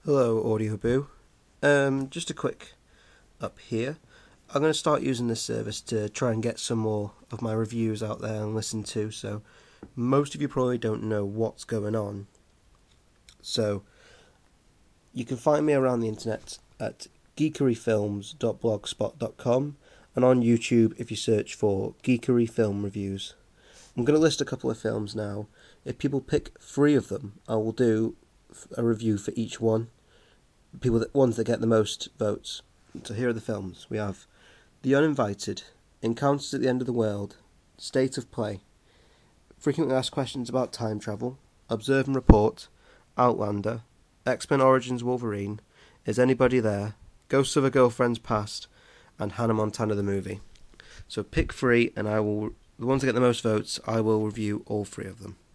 Hello, Audioboo. Just a quick up here. I'm going to start using this service to try and get some more of my reviews out there and listened to, so most of you probably don't know what's going on. So, you can find me around the internet at geekeryfilms.blogspot.com and on YouTube if you search for Geekery Film Reviews. I'm going to list a couple of films now. If people pick 3 of them, I will do a review for each one. Ones that get the most votes. So here are the films. We have The Uninvited, Encounters at the End of the World, State of Play, Frequently Asked Questions About Time Travel, Observe and Report, Outlander, X-Men Origins Wolverine, Is Anybody There, Ghosts of a Girlfriend's Past, and Hannah Montana the Movie. So pick 3 and the ones that get the most votes, I will review all 3 of them.